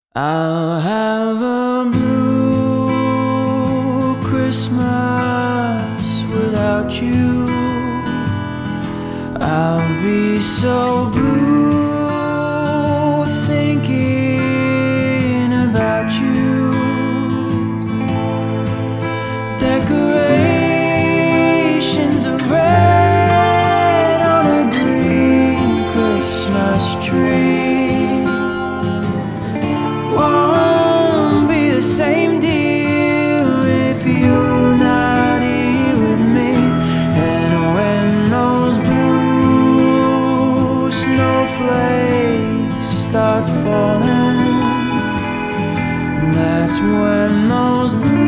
I'll have a blue Christmas without you. I'll be so blue thinking about you. Decorations of red on a green Christmas tree won't be the same deal if you're not here with me. And when those blue snowflakes start falling, that's when those blue